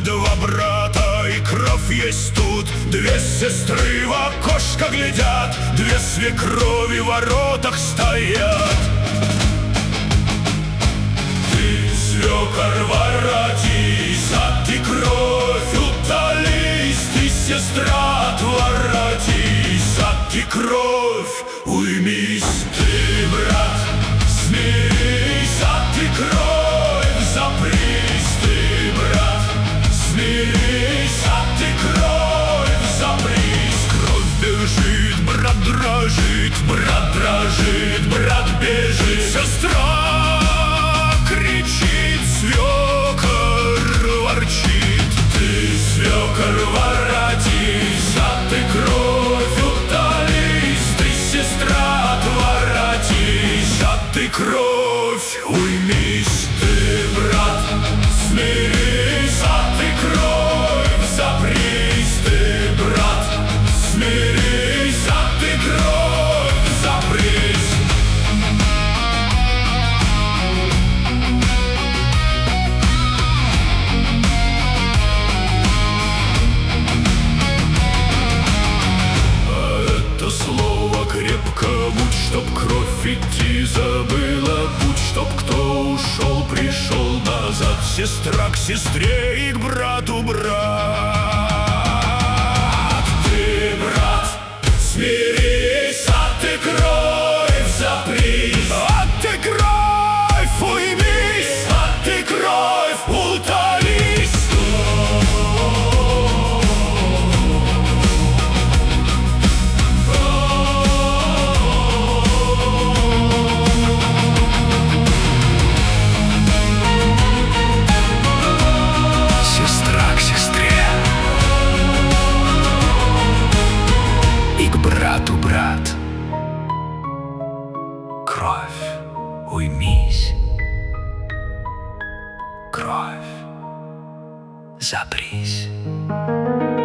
два брата, и кровь есть тут. Две сестры в окошко глядят, две свекрови в воротах стоят. Ты, свекор, воротись, а ты кровь утолись. Ты, сестра, отворотись, а ты кровь уймись. Ты, брат, смирись, а ты кровь запрись. Ты, брат, смирись, а ты кровь запрись. Кровь бежит, брат дрожит, брат дрожит, брат бежит. Сестра кричит, свекор ворчит. Ты, свекор, воротись, а ты кровь утолись. Ты, сестра, отворотись, а ты кровь уймись. Ты, брат, смирись, а ты кровь запрись. Ты, брат, смирись, а ты кровь запрись. Слово крепко будь, чтоб кровь идти забыла путь, чтоб кто ушел, пришел назад. Сестра к сестре и к брату брат. Ты, брат, смирись, а ты кровь запрись. А ты кровь уймись, а ты кровь утолись. Брату, брат, кровь уймись, кровь запрись.